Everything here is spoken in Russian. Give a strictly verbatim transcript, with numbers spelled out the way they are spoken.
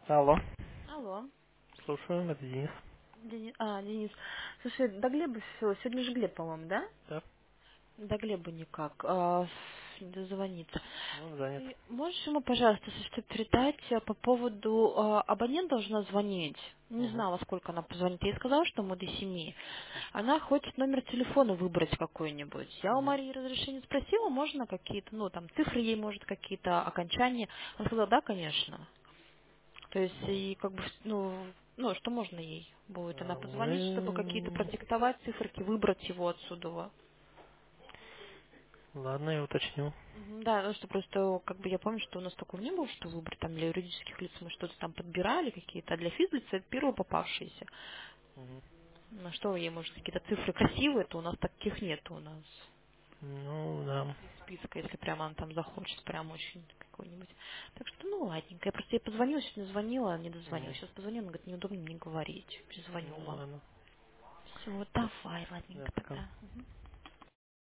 Алло. Алло. Слушаю, это Денис. Дени- А, Денис. Слушай, до Глеба все. Сегодня же Глеб, по-моему, да? Да? До Глеба никак. А, не дозвониться. Он занят. Ты можешь ему, пожалуйста, если что, передать а, по поводу а, абонент должна звонить. Не Угу. знала, сколько она позвонит. Я ей сказала, что мы до семи. Она хочет номер телефона выбрать какой-нибудь. Я у Угу. Марии разрешение спросила, можно какие-то, ну, там, цифры ей, может, какие-то окончания. Она сказала, да, конечно. То есть, и как бы, ну, ну, что можно ей будет? Она позвонит, чтобы какие-то Вы... продиктовать циферки, выбрать его отсюда. Ладно, я уточню. Мгм, да, ну что просто, как бы я помню, что у нас такого не было, что выбрать там для юридических лиц мы что-то там подбирали какие-то, а для физлиц это первые попавшиеся. Угу. На что ей, может, какие-то цифры красивые, то у нас таких нет у нас Ну, да. из списка, если прямо она там захочет, прям очень какой-нибудь. Так что, ну, ладненько. Я просто ей позвонила, сегодня звонила, не дозвонила. Угу. Сейчас позвонила, она говорит, неудобно мне говорить. Перезвоню Ну, вам. ладно. Все, давай, Да, ладненько пока. тогда. Мгм.